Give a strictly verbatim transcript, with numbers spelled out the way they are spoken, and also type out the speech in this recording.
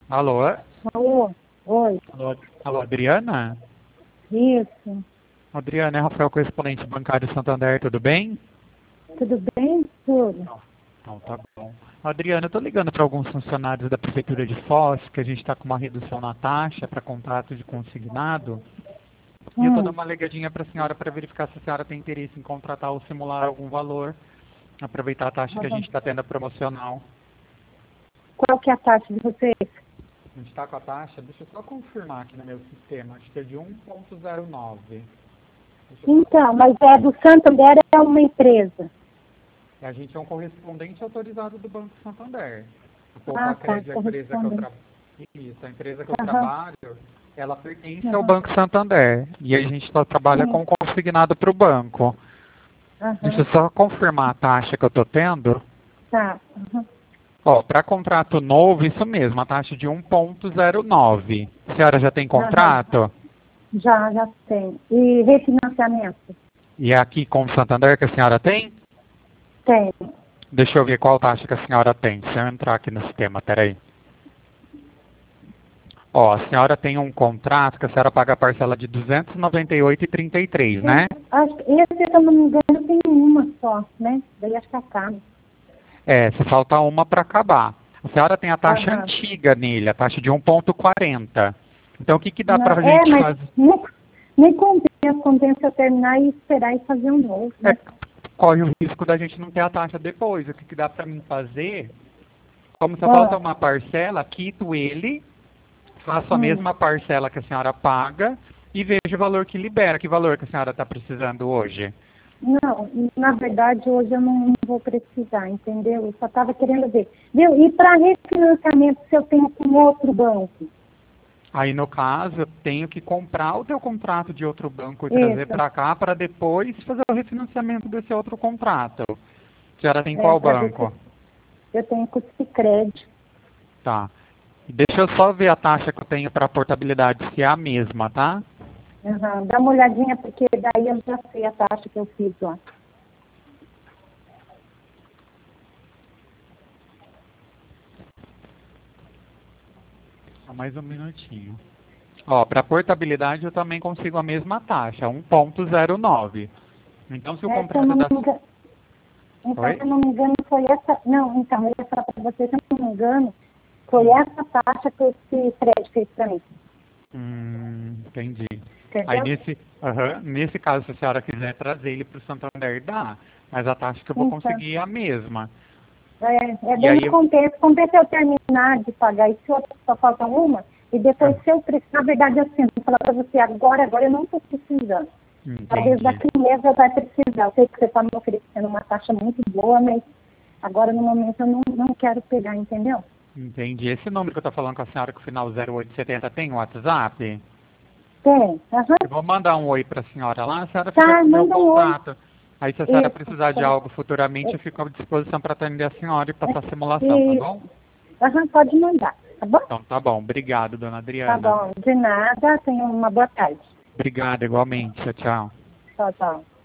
Alô? Alô? Oi. Alô, alô, Adriana? Isso. Adriana, é Rafael, correspondente bancário Santander, tudo bem? Tudo bem? Tudo. Não. Então, tá bom. Adriana, eu tô ligando para alguns funcionários da Prefeitura de Foz, que a gente está com uma redução na taxa para contrato de consignado. E eu tô dando Hum. uma ligadinha para a senhora para verificar se a senhora tem interesse em contratar ou simular algum valor, aproveitar a taxa que a gente está tendo a promocional. Qual que é a taxa de vocês? A gente está com a taxa, deixa eu só confirmar aqui no meu sistema, acho que é de um ponto zero nove. Então, mas é do Santander, é uma empresa. A gente é um correspondente autorizado do Banco Santander. O Poupa Ah, tá, Crédito, a empresa que eu correspondente. trabalho, isso, a empresa que eu Aham. trabalho, ela pertence ao Aham. Banco Santander. E a gente só trabalha Sim. com consignado para o banco. Deixa eu Aham. só confirmar a taxa que eu estou tendo. Tá. Aham. Ó, para contrato novo, isso mesmo, a taxa de um ponto zero nove. A senhora já tem Aham. contrato? Já, já tem. E refinanciamento? E é aqui com o Santander que a senhora tem? Tem. Deixa eu ver qual taxa que a senhora tem. Se eu entrar aqui no sistema, peraí. Ó, a senhora tem um contrato que a senhora paga a parcela de duzentos e noventa e oito reais e trinta e três, É, né? acho que esse, se eu não me engano, tem uma só, né? Daí acho que acaba. É, se falta uma para acabar. A senhora tem a taxa Aham. antiga nele, a taxa de um ponto quarenta. Então, o que, que dá Não, para a é, gente mas fazer? nem, nem compensa, compensa eu terminar e esperar e fazer um novo, É, né? corre o risco da gente não ter a taxa depois. O que, que dá para mim fazer? Como só falta Ah, uma parcela, quito ele, faço a hum. mesma parcela que a senhora paga e vejo o valor que libera. Que valor que a senhora está precisando hoje? Não, na verdade hoje eu não, não vou precisar, entendeu? Eu só estava querendo ver. Viu? E para refinanciamento, se eu tenho com outro banco? Aí, no caso, eu tenho que comprar o teu contrato de outro banco e trazer Isso, para cá para depois fazer o refinanciamento desse outro contrato. A senhora tem é, qual para ver banco? se eu tenho com esse crédito. Tá. Deixa eu só ver a taxa que eu tenho para portabilidade, se é a mesma, tá? Uhum. Dá uma olhadinha, porque daí eu já sei a taxa que eu fiz lá. Só mais um minutinho. Ó, para portabilidade eu também consigo a mesma taxa, um ponto zero nove. Então, se o É, se eu contrato não da... me engano, então, se Oi? eu não me engano, foi essa. Não, então, eu ia falar para você, se eu não me engano, foi essa taxa que esse crédito fez para mim. Hum, entendi. Aí Entendeu? nesse, aham, nesse caso, se a senhora quiser trazer ele para o Santander, dá. Mas a taxa que eu vou Então. conseguir é a mesma. É, é E bem aí, não eu- compensa. Compensa eu terminar de pagar esse outro, só falta uma, e ah, depois se eu precisar, na verdade, assim, vou falar para você agora, agora eu não estou precisando. Talvez entendi. daqui a um mês eu vai precisar. Eu sei que você está me oferecendo uma taxa muito boa, mas agora no momento eu não, não quero pegar, entendeu? Entendi. Esse número que eu estou falando com a senhora, com o final zero oito setenta, tem WhatsApp? Tem. Aham. Eu vou mandar um oi para a senhora lá, a senhora fica Tá, com o meu manda um oi. contato. Aí, se a senhora Isso. precisar de Tá. algo futuramente, eu fico à disposição para atender a senhora e passar a É, simulação, tá e, bom? aham, pode mandar, tá bom? Então, tá bom. Obrigado, dona Tá Adriana. bom. De nada. Tenha uma boa tarde. Obrigado, igualmente. Tchau, tchau. Tchau, tchau.